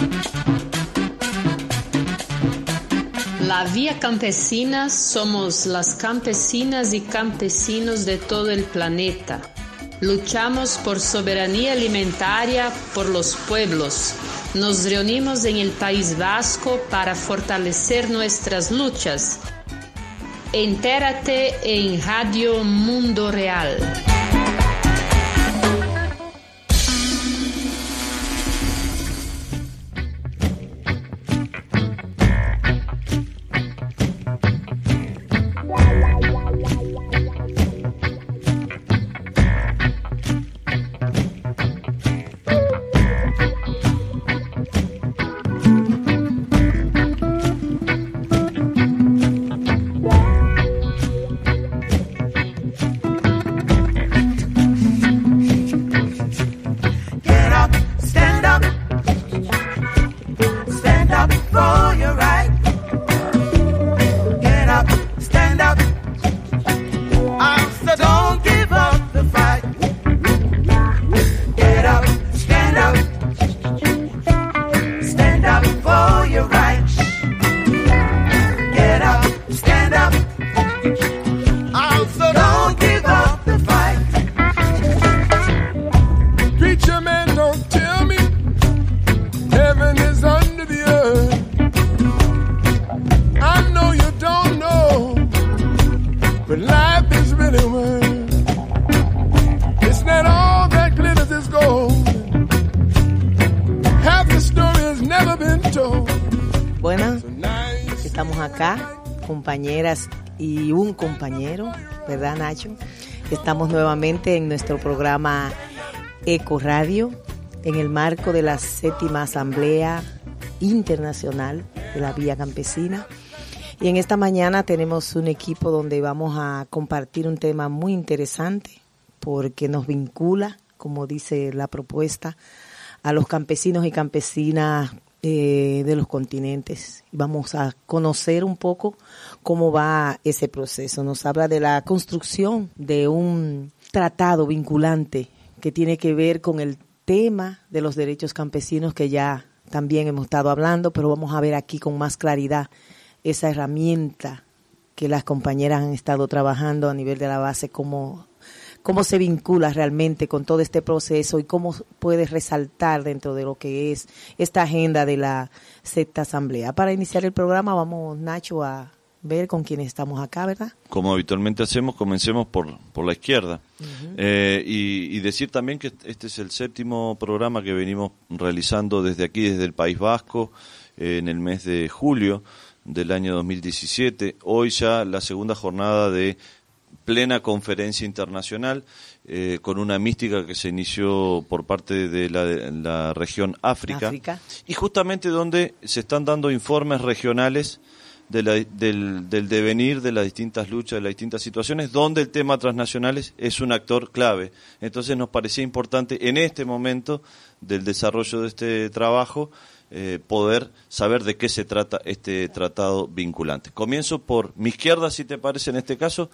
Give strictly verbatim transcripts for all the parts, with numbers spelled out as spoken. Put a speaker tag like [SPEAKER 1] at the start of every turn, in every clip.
[SPEAKER 1] La Vía Campesina somos las campesinas y campesinos de todo el planeta. Luchamos por soberanía alimentaria por los pueblos. Nos reunimos en el País Vasco para fortalecer nuestras luchas. Entérate en Radio Mundo Real.
[SPEAKER 2] Compañeras y un compañero, ¿verdad, Nacho? Estamos nuevamente en nuestro programa Eco Radio en el marco de la séptima Asamblea Internacional de la Vía Campesina. Y en esta mañana tenemos un equipo donde vamos a compartir un tema muy interesante porque nos vincula, como dice la propuesta, a los campesinos y campesinas Eh, de los continentes. Vamos a conocer un poco cómo va ese proceso. Nos habla de la construcción de un tratado vinculante que tiene que ver con el tema de los derechos campesinos que ya también hemos estado hablando, pero vamos a ver aquí con más claridad esa herramienta que las compañeras han estado trabajando a nivel de la base, cómo cómo se vincula realmente con todo este proceso y cómo puede resaltar dentro de lo que es esta agenda de la sexta asamblea. Para iniciar el programa vamos, Nacho, a ver con quiénes estamos acá, ¿verdad?
[SPEAKER 3] Como habitualmente hacemos, comencemos por, por la izquierda. Uh-huh. eh, y, y decir también que este es el séptimo programa que venimos realizando desde aquí, desde el País Vasco, eh, en el mes de julio del año dos mil diecisiete. Hoy ya la segunda jornada de plena conferencia internacional, eh, con una mística que se inició por parte de la, de la región África, África, y justamente donde se están dando informes regionales de la, del, del devenir de las distintas luchas, de las distintas situaciones, donde el tema transnacionales es un actor clave. Entonces nos parecía importante en este momento del desarrollo de este trabajo Eh, poder saber de qué se trata este tratado vinculante. Comienzo por mi izquierda, si te parece, en este caso,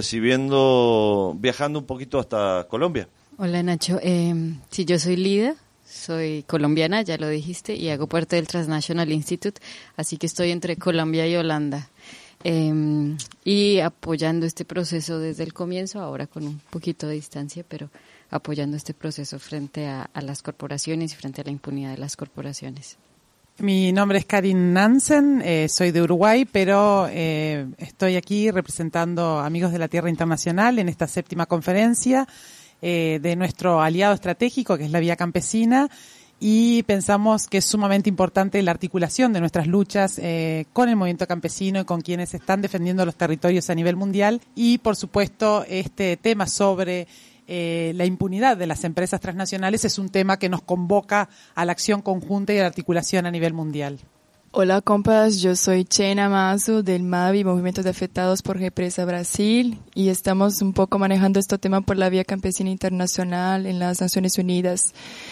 [SPEAKER 3] recibiendo, viajando un poquito hasta Colombia.
[SPEAKER 4] Hola, Nacho. Eh, sí, yo soy Lida, soy colombiana, ya lo dijiste, y hago parte del Transnational Institute, así que estoy entre Colombia y Holanda. Eh, y apoyando este proceso desde el comienzo, ahora con un poquito de distancia, pero apoyando este proceso frente a, a las corporaciones y frente a la impunidad de las corporaciones.
[SPEAKER 5] Mi nombre es Karin Nansen, eh, soy de Uruguay, pero eh, estoy aquí representando Amigos de la Tierra Internacional en esta séptima conferencia eh, de nuestro aliado estratégico, que es la Vía Campesina, y pensamos que es sumamente importante la articulación de nuestras luchas eh, con el movimiento campesino y con quienes están defendiendo los territorios a nivel mundial, y por supuesto este tema sobre Eh, la impunidad de las empresas transnacionales es un tema que nos convoca a la acción conjunta y a la articulación a nivel mundial.
[SPEAKER 6] Hola compas, yo soy Chena Mazu del MAVI, Movimiento de Afectados por Represa Brasil, y estamos un poco manejando este tema por la Vía Campesina Internacional en las Naciones Unidas.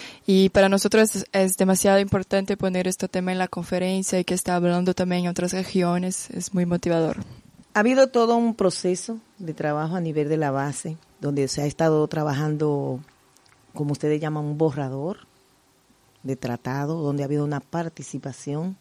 [SPEAKER 6] Y para nosotros es, es demasiado importante poner este tema en la conferencia y que está hablando también en otras regiones, es muy motivador.
[SPEAKER 2] Ha habido todo un proceso de trabajo a nivel de la base, donde se ha estado trabajando, como ustedes llaman, un borrador de tratado, donde ha habido una participación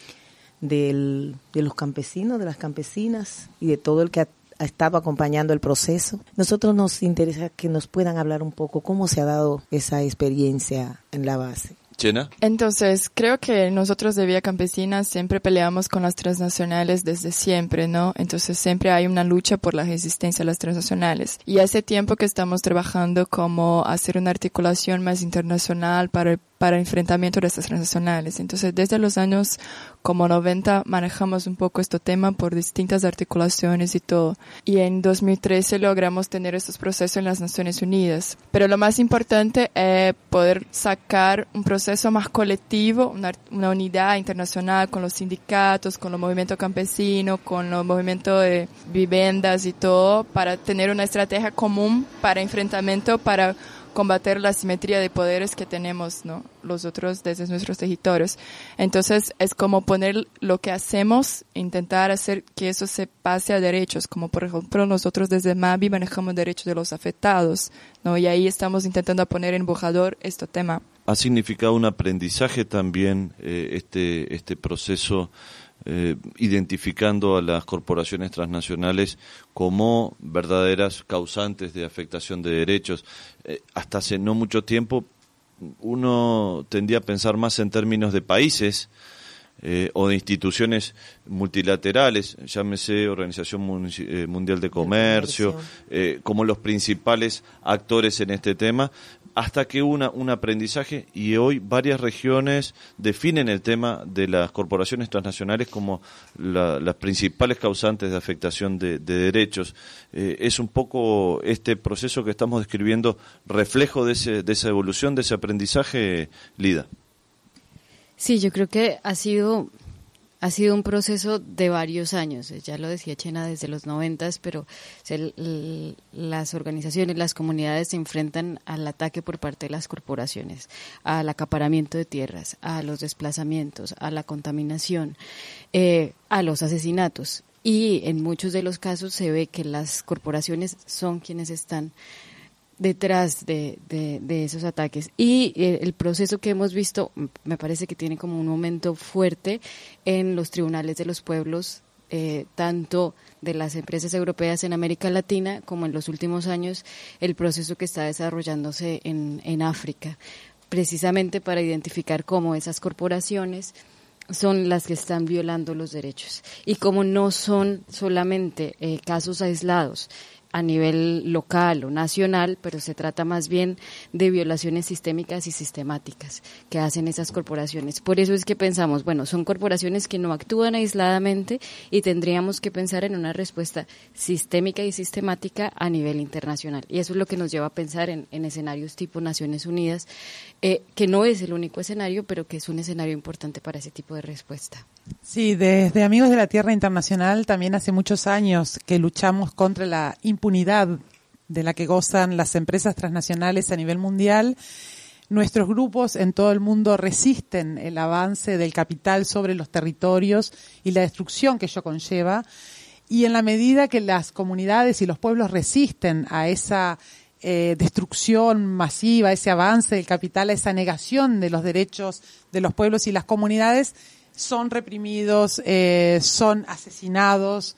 [SPEAKER 2] del, de los campesinos, de las campesinas y de todo el que ha, ha estado acompañando el proceso. Nosotros nos interesa que nos puedan hablar un poco cómo se ha dado esa experiencia en la base.
[SPEAKER 3] Chena.
[SPEAKER 6] Entonces, creo que nosotros de Vía Campesina siempre peleamos con las transnacionales desde siempre, ¿no? Entonces, siempre hay una lucha por la resistencia a las transnacionales. Y hace tiempo que estamos trabajando como hacer una articulación más internacional para el para enfrentamiento de estas transnacionales. Entonces, desde los años como noventa manejamos un poco este tema por distintas articulaciones y todo. Y en dos mil trece logramos tener estos procesos en las Naciones Unidas. Pero lo más importante es poder sacar un proceso más colectivo, una, una unidad internacional con los sindicatos, con los movimientos campesinos, con los movimientos de viviendas y todo, para tener una estrategia común para enfrentamiento, para combater la asimetría de poderes que tenemos, ¿no? Los otros desde nuestros territorios. Entonces, es como poner lo que hacemos, intentar hacer que eso se pase a derechos, como por ejemplo nosotros desde MAVI manejamos derechos de los afectados, ¿no? Y ahí estamos intentando poner en embajador este tema.
[SPEAKER 3] ¿Ha significado un aprendizaje también eh, este este proceso Eh, identificando a las corporaciones transnacionales como verdaderas causantes de afectación de derechos? Eh, hasta hace no mucho tiempo uno tendía a pensar más en términos de países eh, o de instituciones multilaterales, llámese Organización Mundial de Comercio, eh, como los principales actores en este tema, hasta que una un aprendizaje, y hoy varias regiones definen el tema de las corporaciones transnacionales como la, las principales causantes de afectación de, de derechos. Eh, es un poco este proceso que estamos describiendo reflejo de ese de esa evolución, de ese aprendizaje, Lida.
[SPEAKER 4] Sí, yo creo que ha sido ha sido un proceso de varios años. Ya lo decía Chena, desde los noventas, pero el, el, las organizaciones, las comunidades se enfrentan al ataque por parte de las corporaciones, al acaparamiento de tierras, a los desplazamientos, a la contaminación, eh, a los asesinatos. Y en muchos de los casos se ve que las corporaciones son quienes están detrás de, de, de esos ataques. Y el, el proceso que hemos visto me parece que tiene como un momento fuerte en los tribunales de los pueblos, eh, tanto de las empresas europeas en América Latina como en los últimos años el proceso que está desarrollándose en, en África, precisamente para identificar cómo esas corporaciones son las que están violando los derechos y cómo no son solamente eh, casos aislados a nivel local o nacional, pero se trata más bien de violaciones sistémicas y sistemáticas que hacen esas corporaciones. Por eso es que pensamos, bueno, son corporaciones que no actúan aisladamente y tendríamos que pensar en una respuesta sistémica y sistemática a nivel internacional. Y eso es lo que nos lleva a pensar en, en escenarios tipo Naciones Unidas, eh, que no es el único escenario, pero que es un escenario importante para ese tipo de respuesta.
[SPEAKER 5] Sí, desde Amigos de la Tierra Internacional también hace muchos años que luchamos contra la impunidad de la que gozan las empresas transnacionales a nivel mundial. Nuestros grupos en todo el mundo resisten el avance del capital sobre los territorios y la destrucción que ello conlleva. Y en la medida que las comunidades y los pueblos resisten a esa eh, destrucción masiva, a ese avance del capital, a esa negación de los derechos de los pueblos y las comunidades, son reprimidos, eh, son asesinados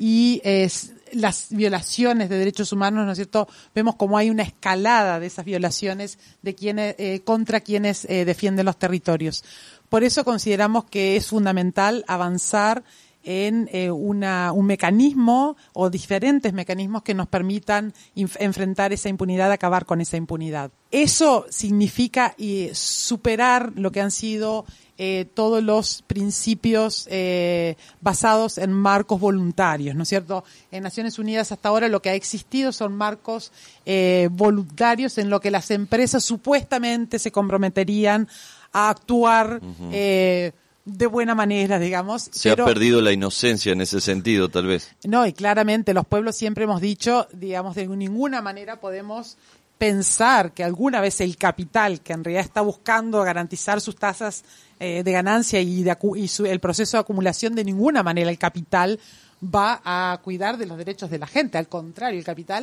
[SPEAKER 5] y eh, las violaciones de derechos humanos, ¿no es cierto? Vemos como hay una escalada de esas violaciones de quienes eh, contra quienes eh, defienden los territorios. Por eso consideramos que es fundamental avanzar en eh, una, un mecanismo o diferentes mecanismos que nos permitan inf- enfrentar esa impunidad, acabar con esa impunidad. Eso significa eh, superar lo que han sido eh, todos los principios eh, basados en marcos voluntarios, ¿no es cierto? En Naciones Unidas hasta ahora lo que ha existido son marcos eh, voluntarios en lo que las empresas supuestamente se comprometerían a actuar uh-huh. eh, de buena manera, digamos.
[SPEAKER 3] Se pero, ha perdido la inocencia en ese sentido, tal vez.
[SPEAKER 5] No, y claramente los pueblos siempre hemos dicho, digamos, de ninguna manera podemos pensar que alguna vez el capital, que en realidad está buscando garantizar sus tasas eh, de ganancia y, de acu- y su, el proceso de acumulación, de ninguna manera el capital va a cuidar de los derechos de la gente. Al contrario, el capital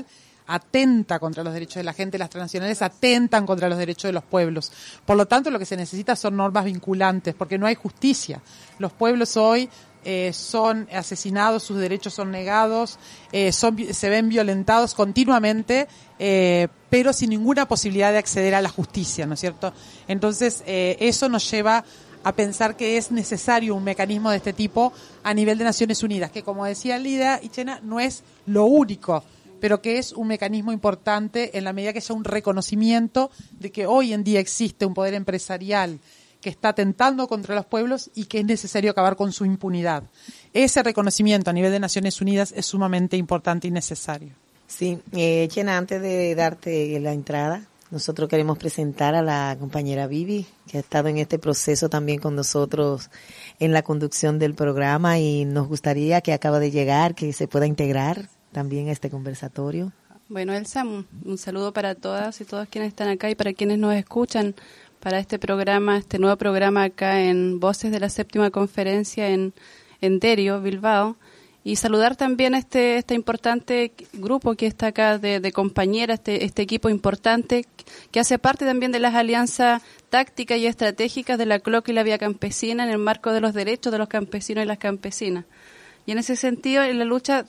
[SPEAKER 5] atenta contra los derechos de la gente, las transnacionales atentan contra los derechos de los pueblos. Por lo tanto, lo que se necesita son normas vinculantes, porque no hay justicia. Los pueblos hoy eh, son asesinados, sus derechos son negados, eh, son, se ven violentados continuamente, eh, pero sin ninguna posibilidad de acceder a la justicia, ¿no es cierto? Entonces, eh, eso nos lleva a pensar que es necesario un mecanismo de este tipo a nivel de Naciones Unidas, que como decía Lida y Chena, no es lo único, pero que es un mecanismo importante en la medida que haya un reconocimiento de que hoy en día existe un poder empresarial que está atentando contra los pueblos y que es necesario acabar con su impunidad. Ese reconocimiento a nivel de Naciones Unidas es sumamente importante y necesario.
[SPEAKER 2] Sí, eh, Chena, antes de darte la entrada, nosotros queremos presentar a la compañera Vivi, que ha estado en este proceso también con nosotros en la conducción del programa, y nos gustaría, que acaba de llegar, que se pueda integrar también a este conversatorio.
[SPEAKER 7] Bueno, Elsa, un, un saludo para todas y todos quienes están acá y para quienes nos escuchan para este programa, este nuevo programa acá en Voces de la Séptima Conferencia en, en Derio, Bilbao. Y saludar también a este, este importante grupo que está acá de, de compañeras, este, este equipo importante que hace parte también de las alianzas tácticas y estratégicas de la C L O C y la Vía Campesina en el marco de los derechos de los campesinos y las campesinas. Y en ese sentido, en la lucha,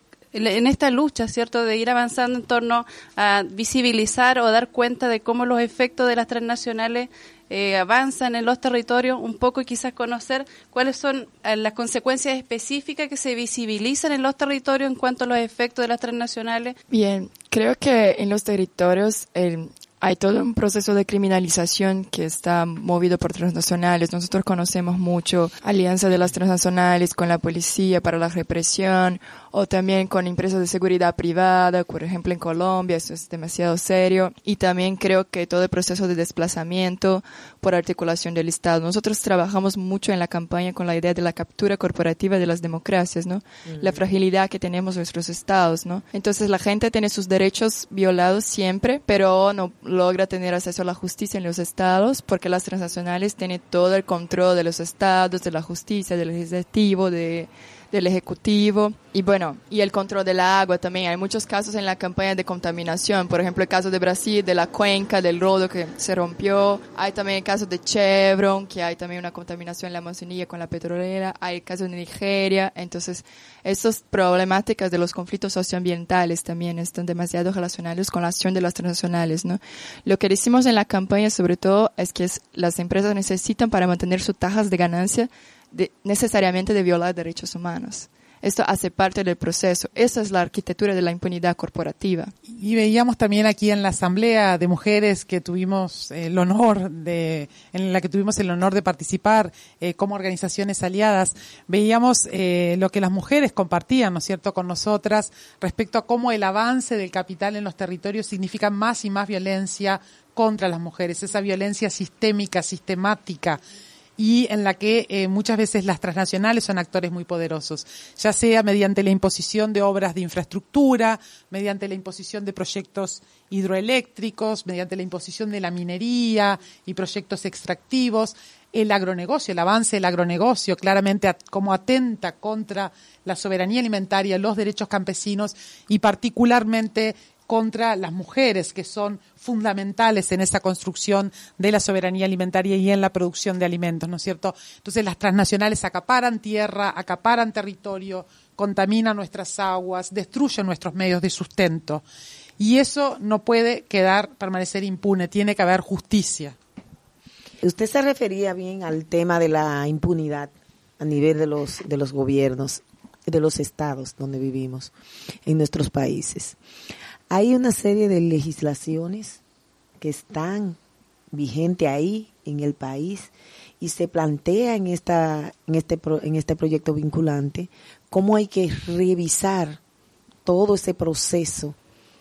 [SPEAKER 7] en esta lucha, ¿cierto?, de ir avanzando en torno a visibilizar o dar cuenta de cómo los efectos de las transnacionales Eh, avanzan en los territorios, un poco y quizás conocer cuáles son eh, las consecuencias específicas que se visibilizan en los territorios en cuanto a los efectos de las transnacionales.
[SPEAKER 6] Bien, creo que en los territorios el, hay todo un proceso de criminalización que está movido por transnacionales. Nosotros conocemos mucho alianza de las transnacionales con la policía para la represión, o también con empresas de seguridad privada, por ejemplo en Colombia, eso es demasiado serio. Y también creo que todo el proceso de desplazamiento por articulación del Estado. Nosotros trabajamos mucho en la campaña con la idea de la captura corporativa de las democracias, ¿no? Uh-huh. La fragilidad que tenemos nuestros estados, ¿no? Entonces la gente tiene sus derechos violados siempre, pero no logra tener acceso a la justicia en los estados porque las transnacionales tienen todo el control de los estados, de la justicia, del legislativo, de del ejecutivo, y bueno, y el control del agua también. Hay muchos casos en la campaña de contaminación, por ejemplo el caso de Brasil, de la cuenca del Rodo que se rompió. Hay también el caso de Chevron, que hay también una contaminación en la Amazonía con la petrolera. Hay el caso de Nigeria. Entonces estas problemáticas de los conflictos socioambientales también están demasiado relacionados con la acción de las transnacionales, ¿no? Lo que decimos en la campaña sobre todo es que es, las empresas necesitan, para mantener sus tajas de ganancia, De, necesariamente de violar derechos humanos. Esto hace parte del proceso. Esa es la arquitectura de la impunidad corporativa.
[SPEAKER 5] Y veíamos también aquí en la Asamblea de Mujeres que tuvimos el honor de, en la que tuvimos el honor de participar eh, como organizaciones aliadas, veíamos eh, lo que las mujeres compartían, ¿no es cierto?, con nosotras respecto a cómo el avance del capital en los territorios significa más y más violencia contra las mujeres, esa violencia sistémica, sistemática, y en la que eh, muchas veces las transnacionales son actores muy poderosos, ya sea mediante la imposición de obras de infraestructura, mediante la imposición de proyectos hidroeléctricos, mediante la imposición de la minería y proyectos extractivos, el agronegocio, el avance del agronegocio, claramente at- como atenta contra la soberanía alimentaria, los derechos campesinos y particularmente contra las mujeres, que son fundamentales en esa construcción de la soberanía alimentaria y en la producción de alimentos, ¿no es cierto? Entonces las transnacionales acaparan tierra, acaparan territorio, contaminan nuestras aguas, destruyen nuestros medios de sustento. Y eso no puede quedar, permanecer impune, tiene que haber justicia.
[SPEAKER 2] Usted se refería bien al tema de la impunidad a nivel de los, de los gobiernos, de los estados donde vivimos, en nuestros países. Hay una serie de legislaciones que están vigentes ahí en el país y se plantea en esta en este pro, en este proyecto vinculante cómo hay que revisar todo ese proceso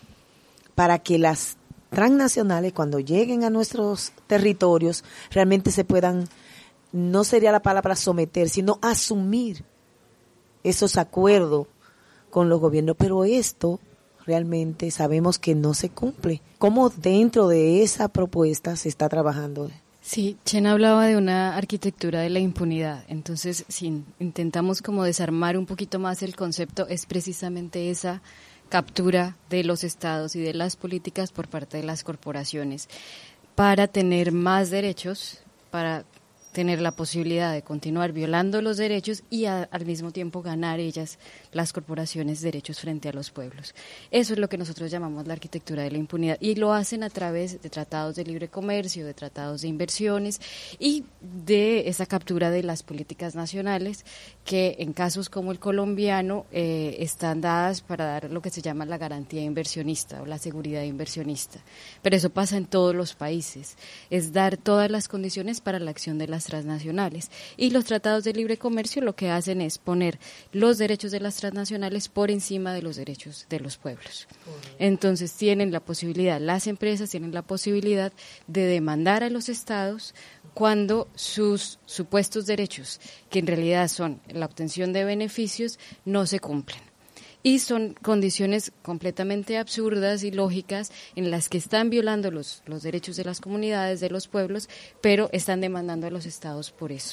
[SPEAKER 2] para que las transnacionales, cuando lleguen a nuestros territorios, realmente se puedan, no sería la palabra someter, sino asumir esos acuerdos con los gobiernos. Pero esto realmente sabemos que no se cumple. ¿Cómo dentro de esa propuesta se está trabajando?
[SPEAKER 4] Sí, Chena hablaba de una arquitectura de la impunidad. Entonces, si intentamos como desarmar un poquito más el concepto, es precisamente esa captura de los estados y de las políticas por parte de las corporaciones para tener más derechos, para tener la posibilidad de continuar violando los derechos y a, al mismo tiempo ganar ellas, las corporaciones, derechos frente a los pueblos. Eso es lo que nosotros llamamos la arquitectura de la impunidad, y lo hacen a través de tratados de libre comercio, de tratados de inversiones y de esa captura de las políticas nacionales que en casos como el colombiano eh, están dadas para dar lo que se llama la garantía inversionista o la seguridad inversionista. Pero eso pasa en todos los países, es dar todas las condiciones para la acción de las transnacionales, y los tratados de libre comercio lo que hacen es poner los derechos de las transnacionales por encima de los derechos de los pueblos. Entonces tienen la posibilidad, las empresas tienen la posibilidad de demandar a los estados cuando sus supuestos derechos, que en realidad son la obtención de beneficios, no se cumplen. Y son condiciones completamente absurdas y lógicas en las que están violando los, los derechos de las comunidades, de los pueblos, pero están demandando a los estados por eso.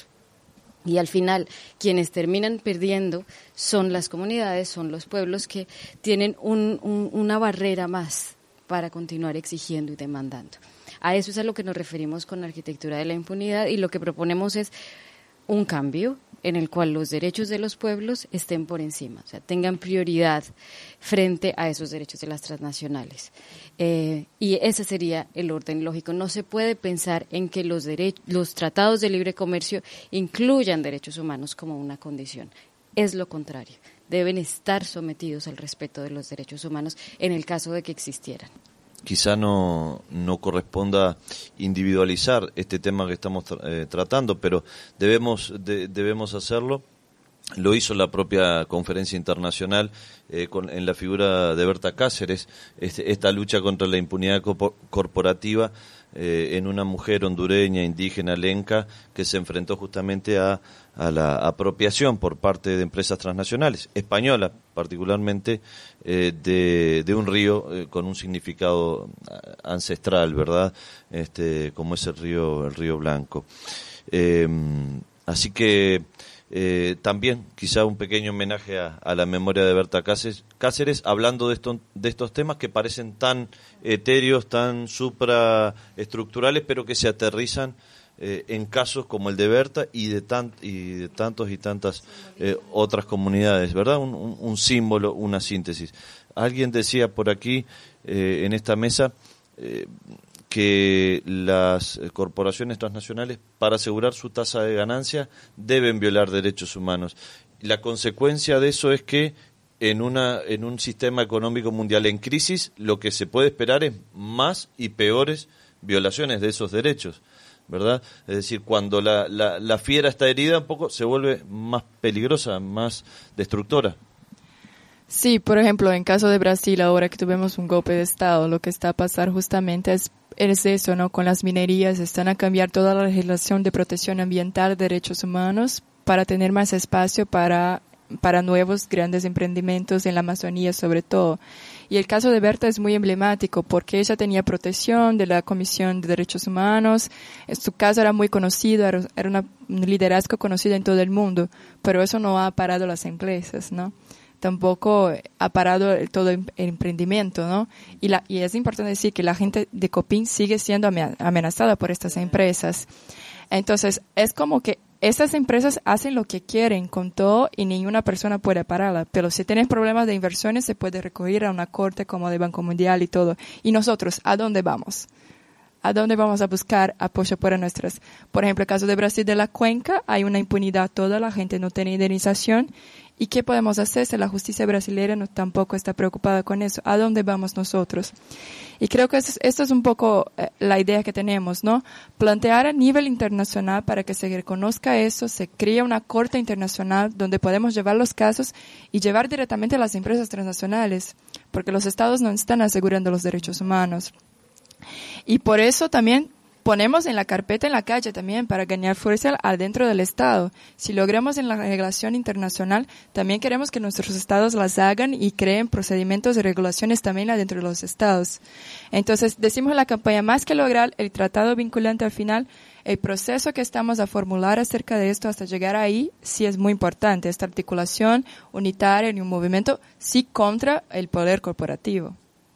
[SPEAKER 4] Y al final, quienes terminan perdiendo son las comunidades, son los pueblos que tienen un, un, una barrera más para continuar exigiendo y demandando. A eso es a lo que nos referimos con la arquitectura de la impunidad, y lo que proponemos es un cambio en el cual los derechos de los pueblos estén por encima, o sea, tengan prioridad frente a esos derechos de las transnacionales. Eh, y ese sería el orden lógico. No se puede pensar en que los, derech- los tratados de libre comercio incluyan derechos humanos como una condición. Es lo contrario. Deben estar sometidos al respeto de los derechos humanos en el caso de que existieran.
[SPEAKER 3] Quizá no, no corresponda individualizar este tema que estamos tra- eh, tratando, pero debemos, de, debemos hacerlo. Lo hizo la propia conferencia internacional eh, con, en la figura de Berta Cáceres, este, esta lucha contra la impunidad co- corporativa eh, en una mujer hondureña, indígena, lenca, que se enfrentó justamente a, a la apropiación por parte de empresas transnacionales, españolas particularmente, eh, de, de un río eh, con un significado ancestral, ¿verdad? Este, como es el río, el río Blanco. Eh, así que Eh, también quizá un pequeño homenaje a, a la memoria de Berta Cáceres, Cáceres hablando de, esto, de estos temas que parecen tan etéreos, tan supraestructurales, pero que se aterrizan eh, en casos como el de Berta y de, tan, y de tantos y tantas eh, otras comunidades, ¿verdad? Un, un, un símbolo, una síntesis. Alguien decía por aquí eh, en esta mesa eh, que las corporaciones transnacionales, para asegurar su tasa de ganancia, deben violar derechos humanos. La consecuencia de eso es que en una en un sistema económico mundial en crisis, lo que se puede esperar es más y peores violaciones de esos derechos, ¿verdad? Es decir, cuando la, la, la fiera está herida, un poco se vuelve más peligrosa, más destructora.
[SPEAKER 6] Sí, por ejemplo, en caso de Brasil, ahora que tuvimos un golpe de Estado, lo que está a pasar justamente es, es eso, ¿no? Con las minerías están a cambiar toda la legislación de protección ambiental, derechos humanos, para tener más espacio para, para nuevos grandes emprendimientos en la Amazonía sobre todo. Y el caso de Berta es muy emblemático porque ella tenía protección de la Comisión de Derechos Humanos, su caso era muy conocido, era, era una, un liderazgo conocido en todo el mundo, pero eso no ha parado las empresas, ¿no? Tampoco ha parado el, todo el emprendimiento, ¿no? Y, la, y es importante decir que la gente de Copín sigue siendo amenazada por estas empresas. Entonces, es como que estas empresas hacen lo que quieren con todo y ninguna persona puede pararla. Pero si tienes problemas de inversiones, se puede recurrir a una corte como de Banco Mundial y todo. Y nosotros, ¿a dónde vamos? ¿A dónde vamos a buscar apoyo para nuestras? Por ejemplo, el caso de Brasil de la Cuenca, hay una impunidad toda, la gente no tiene indemnización. ¿Y qué podemos hacer si la justicia brasileña no, tampoco está preocupada con eso? ¿A dónde vamos nosotros? Y creo que esto, esto es un poco eh, la idea que tenemos, ¿no? Plantear a nivel internacional para que se reconozca eso, se crea una corte internacional donde podemos llevar los casos y llevar directamente a las empresas transnacionales, porque los estados no están asegurando los derechos humanos. Y por eso también ponemos en la carpeta en la calle también para ganar fuerza adentro del Estado. Si logramos en la regulación internacional, también queremos que nuestros estados las hagan y creen procedimientos y regulaciones también adentro de los estados. Entonces, decimos en la campaña, más que lograr el tratado vinculante al final, el proceso que estamos a formular acerca de esto hasta llegar ahí sí es muy importante, esta articulación unitaria en un movimiento sí contra el poder corporativo.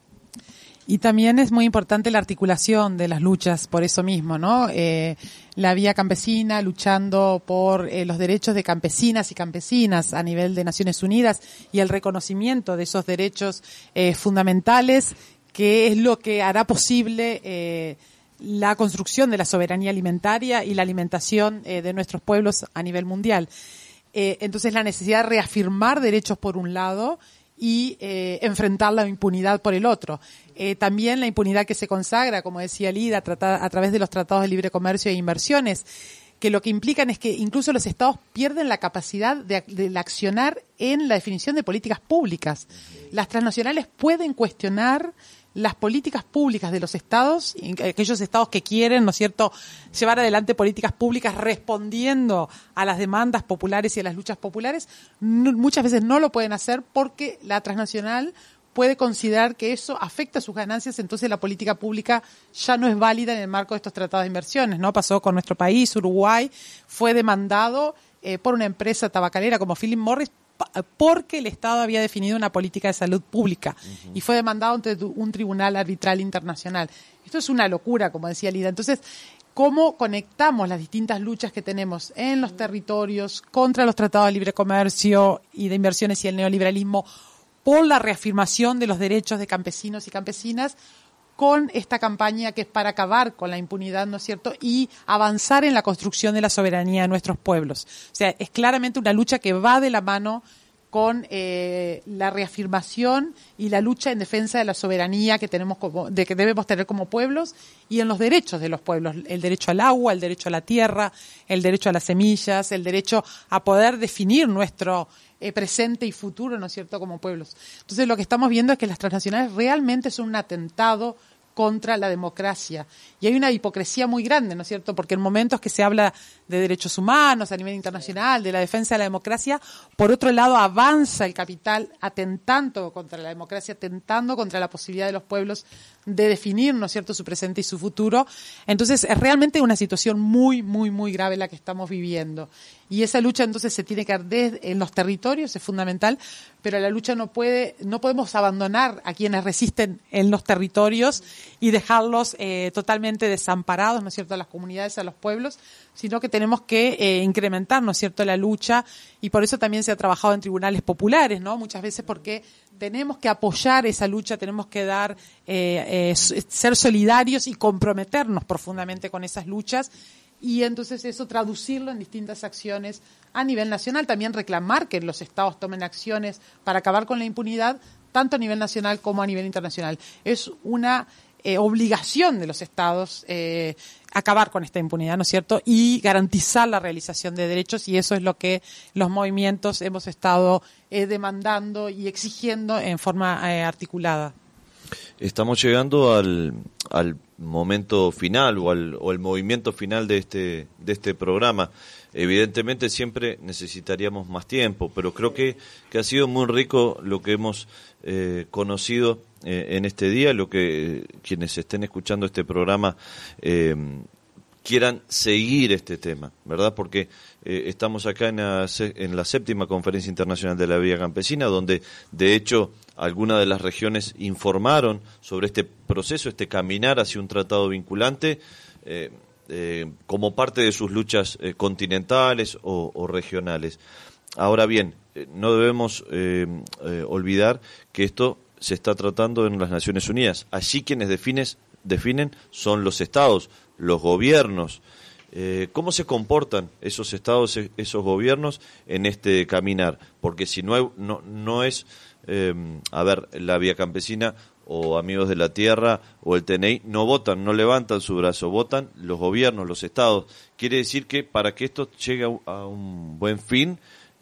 [SPEAKER 5] Y también es muy importante la articulación de las luchas por eso mismo, ¿no? Eh, la vía campesina luchando por eh, los derechos de campesinas y campesinas a nivel de Naciones Unidas y el reconocimiento de esos derechos eh, fundamentales, que es lo que hará posible eh, la construcción de la soberanía alimentaria y la alimentación eh, de nuestros pueblos a nivel mundial. Eh, entonces la necesidad de reafirmar derechos por un lado y eh, enfrentar la impunidad por el otro. Eh, también la impunidad que se consagra, como decía Lida, trata, a través de los tratados de libre comercio e inversiones, que lo que implican es que incluso los estados pierden la capacidad de, de accionar en la definición de políticas públicas. Las transnacionales pueden cuestionar las políticas públicas de los estados, aquellos estados que quieren, ¿no es cierto?, llevar adelante políticas públicas respondiendo a las demandas populares y a las luchas populares, no, muchas veces no lo pueden hacer porque la transnacional puede considerar que eso afecta sus ganancias, entonces la política pública ya no es válida en el marco de estos tratados de inversiones, ¿no? Pasó con nuestro país, Uruguay, fue demandado eh, por una empresa tabacalera como Philip Morris porque el Estado había definido una política de salud pública uh-huh. y fue demandado ante un tribunal arbitral internacional. Esto es una locura, como decía Lida. Entonces, ¿cómo conectamos las distintas luchas que tenemos en los territorios contra los tratados de libre comercio y de inversiones y el neoliberalismo por la reafirmación de los derechos de campesinos y campesinas con esta campaña que es para acabar con la impunidad, ¿no es cierto?, y avanzar en la construcción de la soberanía de nuestros pueblos? O sea, es claramente una lucha que va de la mano con eh, la reafirmación y la lucha en defensa de la soberanía que tenemos como, de que debemos tener como pueblos y en los derechos de los pueblos, el derecho al agua, el derecho a la tierra, el derecho a las semillas, el derecho a poder definir nuestro eh, presente y futuro, ¿no es cierto?, como pueblos. Entonces lo que estamos viendo es que las transnacionales realmente son un atentado contra la democracia. Y hay una hipocresía muy grande, ¿no es cierto? Porque en momentos que se habla de derechos humanos a nivel internacional, de la defensa de la democracia, por otro lado avanza el capital atentando contra la democracia, atentando contra la posibilidad de los pueblos de definir, ¿no es cierto?, su presente y su futuro. Entonces es realmente una situación muy, muy, muy grave la que estamos viviendo. Y esa lucha entonces se tiene que dar desde, en los territorios, es fundamental, pero la lucha no puede, no podemos abandonar a quienes resisten en los territorios y dejarlos eh, totalmente desamparados, ¿no es cierto?, a las comunidades, a los pueblos, sino que tenemos que eh, incrementar, ¿no es cierto?, la lucha, y por eso también se ha trabajado en tribunales populares, ¿no?, muchas veces porque tenemos que apoyar esa lucha, tenemos que dar, eh, eh, ser solidarios y comprometernos profundamente con esas luchas, y entonces eso traducirlo en distintas acciones a nivel nacional, también reclamar que los estados tomen acciones para acabar con la impunidad, tanto a nivel nacional como a nivel internacional. Es una eh, obligación de los estados eh, acabar con esta impunidad, ¿no es cierto?, y garantizar la realización de derechos, y eso es lo que los movimientos hemos estado eh, demandando y exigiendo en forma eh, articulada.
[SPEAKER 3] Estamos llegando al, al momento final o al o el movimiento final de este de este programa. Evidentemente siempre necesitaríamos más tiempo, pero creo que, que ha sido muy rico lo que hemos eh, conocido eh, en este día, lo que eh, quienes estén escuchando este programa eh, quieran seguir este tema, ¿verdad? Porque eh, estamos acá en la, en la séptima Conferencia Internacional de la Vía Campesina, donde de hecho algunas de las regiones informaron sobre este proceso, este caminar hacia un tratado vinculante, eh, eh, como parte de sus luchas eh, continentales o, o regionales. Ahora bien, eh, no debemos eh, eh, olvidar que esto se está tratando en las Naciones Unidas. Allí quienes defines, definen son los estados, los gobiernos. Eh, ¿Cómo se comportan esos estados, esos gobiernos en este caminar? Porque si no hay, no, no es, eh, a ver, la Vía Campesina o Amigos de la Tierra o el T N I, no votan, no levantan su brazo, votan los gobiernos, los estados. Quiere decir que para que esto llegue a un buen fin,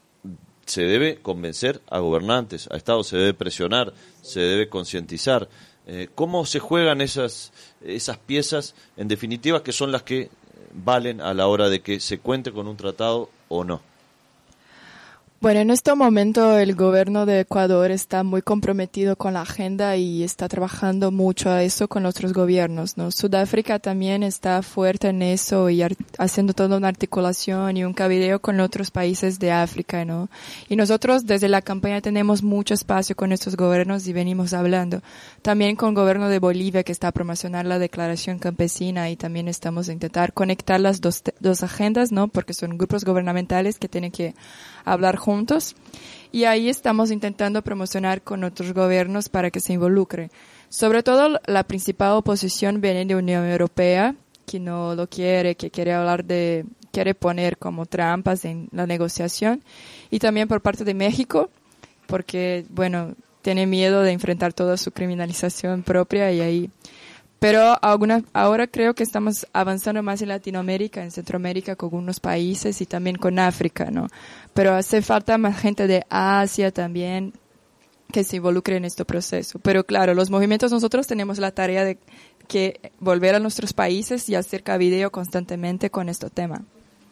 [SPEAKER 3] se debe convencer a gobernantes, a estados, se debe presionar, se debe concientizar. Eh, ¿Cómo se juegan esas, esas piezas, en definitiva, que son las que valen a la hora de que se cuente con un tratado o no?
[SPEAKER 6] Bueno, en este momento el gobierno de Ecuador está muy comprometido con la agenda y está trabajando mucho a eso con otros gobiernos, ¿no? Sudáfrica también está fuerte en eso y haciendo toda una articulación y un cabildeo con otros países de África, ¿no? Y nosotros desde la campaña tenemos mucho espacio con estos gobiernos y venimos hablando. También con el gobierno de Bolivia, que está a promocionar la declaración campesina, y también estamos a intentar conectar las dos, dos agendas, ¿no? Porque son grupos gubernamentales que tienen que hablar juntos, y ahí estamos intentando promocionar con otros gobiernos para que se involucren. Sobre todo la principal oposición viene de Unión Europea, que no lo quiere, que quiere hablar de, quiere poner como trampas en la negociación, y también por parte de México, porque, bueno, tiene miedo de enfrentar toda su criminalización propia, y ahí Pero alguna, ahora creo que estamos avanzando más en Latinoamérica, en Centroamérica, con algunos países y también con África, ¿no? Pero hace falta más gente de Asia también que se involucre en este proceso. Pero claro, los movimientos, nosotros tenemos la tarea de que volver a nuestros países y hacer cabildeo constantemente con este tema.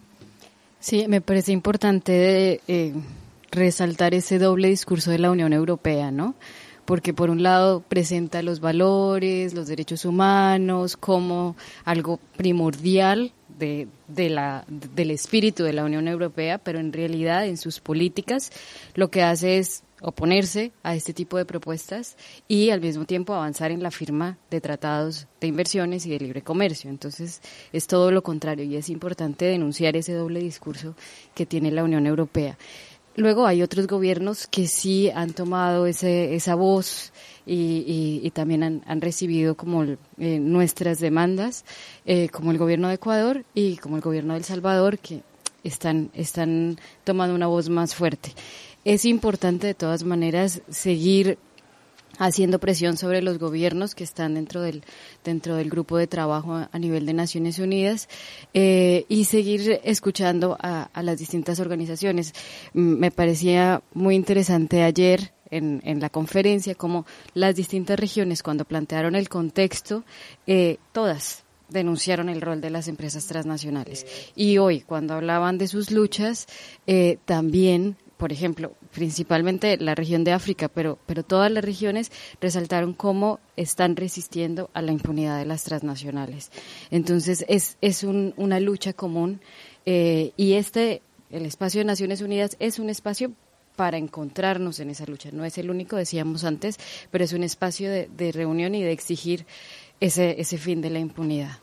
[SPEAKER 4] Sí, me parece importante eh, resaltar ese doble discurso de la Unión Europea, ¿no? Porque por un lado presenta los valores, los derechos humanos como algo primordial de, de la, del espíritu de la Unión Europea, pero en realidad en sus políticas lo que hace es oponerse a este tipo de propuestas y al mismo tiempo avanzar en la firma de tratados de inversiones y de libre comercio. Entonces es todo lo contrario, y es importante denunciar ese doble discurso que tiene la Unión Europea. Luego hay otros gobiernos que sí han tomado ese, esa voz y, y, y también han, han recibido como eh, nuestras demandas, eh, como el gobierno de Ecuador y como el gobierno de El Salvador, que están, están tomando una voz más fuerte. Es importante de todas maneras seguir haciendo presión sobre los gobiernos que están dentro del dentro del grupo de trabajo a, a nivel de Naciones Unidas eh, y seguir escuchando a, a las distintas organizaciones. Me parecía muy interesante ayer en, en la conferencia como las distintas regiones, cuando plantearon el contexto, eh, todas denunciaron el rol de las empresas transnacionales. Y hoy, cuando hablaban de sus luchas, eh, también, por ejemplo, principalmente la región de África, pero pero todas las regiones resaltaron cómo están resistiendo a la impunidad de las transnacionales. Entonces es es un, una lucha común eh, y este el espacio de Naciones Unidas es un espacio para encontrarnos en esa lucha. No es el único, decíamos antes, pero es un espacio de, de reunión y de exigir ese ese fin de la impunidad.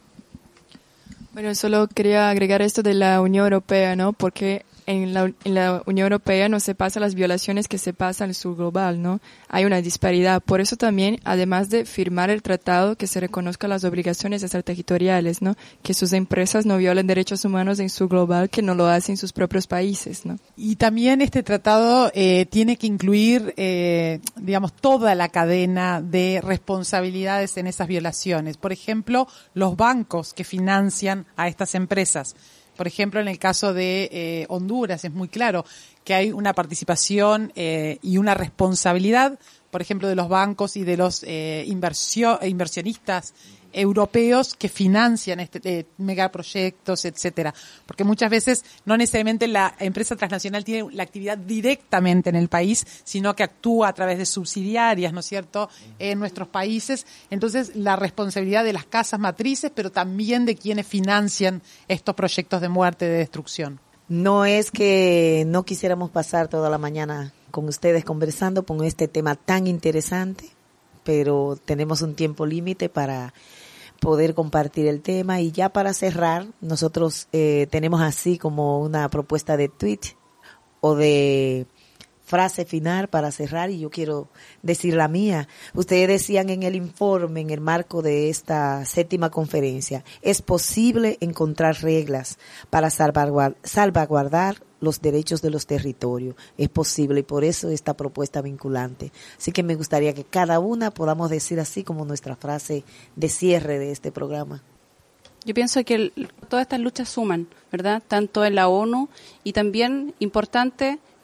[SPEAKER 6] Bueno, solo quería agregar esto de la Unión Europea, ¿no? Porque en la, en la Unión Europea no se pasan las violaciones que se pasan en el sur global, ¿no? Hay una disparidad. Por eso también, además de firmar el tratado, que se reconozcan las obligaciones extraterritoriales, ¿no? Que sus empresas no violen derechos humanos en sur global, que no lo hacen en sus propios países, ¿no?
[SPEAKER 5] Y también este tratado eh, tiene que incluir, eh, digamos, toda la cadena de responsabilidades en esas violaciones. Por ejemplo, los bancos que financian a estas empresas. Por ejemplo, en el caso de eh, Honduras es muy claro que hay una participación eh, y una responsabilidad, por ejemplo, de los bancos y de los eh, inversio, inversionistas europeos que financian este eh, megaproyectos, etcétera. Porque muchas veces no necesariamente la empresa transnacional tiene la actividad directamente en el país, sino que actúa a través de subsidiarias, ¿no es cierto?, en nuestros países. Entonces, la responsabilidad de las casas matrices, pero también de quienes financian estos proyectos de muerte, de destrucción.
[SPEAKER 2] No es que no quisiéramos pasar toda la mañana con ustedes conversando con este tema tan interesante, pero tenemos un tiempo límite para poder compartir el tema. Y ya para cerrar, nosotros eh, tenemos así como una propuesta de tweet o de frase final para cerrar, y yo quiero decir la mía. Ustedes decían en el informe, en el marco de esta séptima conferencia, es posible encontrar reglas para salvaguardar, salvaguardar los derechos de los territorios. Es posible, y por eso esta propuesta vinculante. Así que me gustaría que cada una podamos decir así como nuestra frase de cierre de este programa.
[SPEAKER 7] Yo pienso que el, todas estas luchas suman, ¿verdad? Tanto en la ONU y también, importante,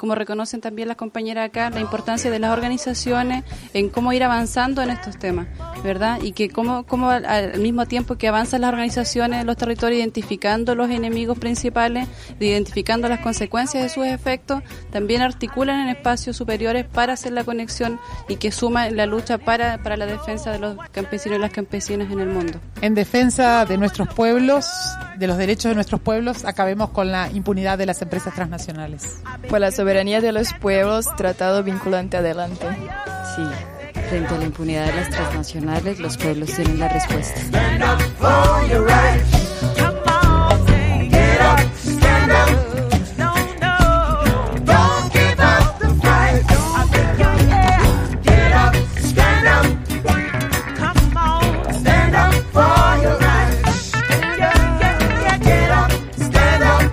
[SPEAKER 7] como reconocen también las compañeras acá, la importancia de las organizaciones en cómo ir avanzando en estos temas, ¿verdad? Y que cómo, cómo al, al mismo tiempo que avanzan las organizaciones en los territorios identificando los enemigos principales, identificando las consecuencias de sus efectos, también articulan en espacios superiores para hacer la conexión y que suman la lucha para, para la defensa de los campesinos y las campesinas en el mundo.
[SPEAKER 5] En defensa de nuestros pueblos, de los derechos de nuestros pueblos, acabemos con la impunidad de las empresas transnacionales.
[SPEAKER 6] Por la soberanía de los pueblos, tratado vinculante adelante.
[SPEAKER 4] Sí, frente a la impunidad de las transnacionales, los pueblos tienen la respuesta.
[SPEAKER 8] Stand up for your rights. Come on, say, get up, stand up. No, no, don't give up the fight. Get up, stand up. Come on, stand up for your rights. Get up, stand up.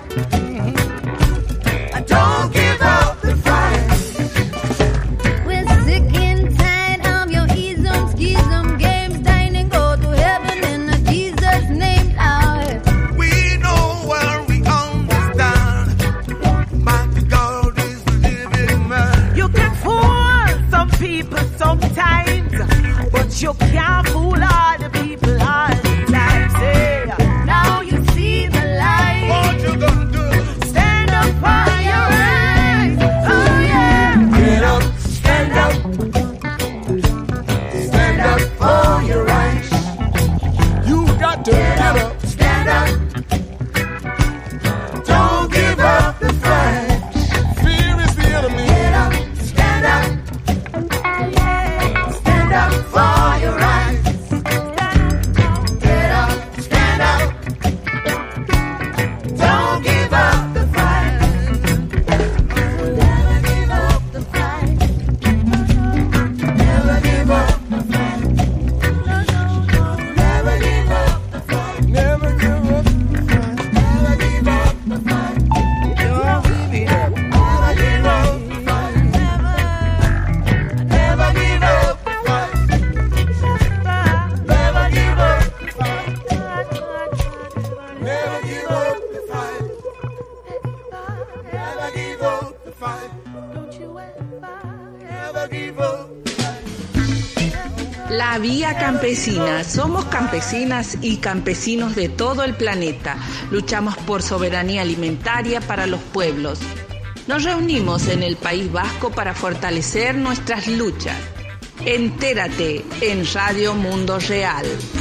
[SPEAKER 8] Don't give up the fight.
[SPEAKER 9] We're sick and tired of your ism, schism, games, dying and go to heaven in a Jesus name, Lord.
[SPEAKER 8] We know where we understand. Mighty God is the living man. You can fool some people sometimes, but you can't fool all the people all the time. Say, now you see the light. What you gonna do? Stand up for your rights. Oh yeah. Get up, stand up. Stand up for your rights. You got to get up, stand up. Don't give up the fight. Fear is the enemy. Get up, stand up. Stand up for your rights. Get up, stand up. Don't give up the fight. Never give up the fight. Never give up the fight. Never give up the fight. Never give up the fight. Never give up the fight. Don't give it up. Never give up the fight. Never, never give up the fight. Never give up the fight. Never give up the fight. Never give up the fight. Don't you ever, never give up.
[SPEAKER 10] La Vía Campesina. Somos campesinas y campesinos de todo el planeta. Luchamos por soberanía alimentaria para los pueblos. Nos reunimos en el País Vasco para fortalecer nuestras luchas. Entérate en Radio Mundo Real.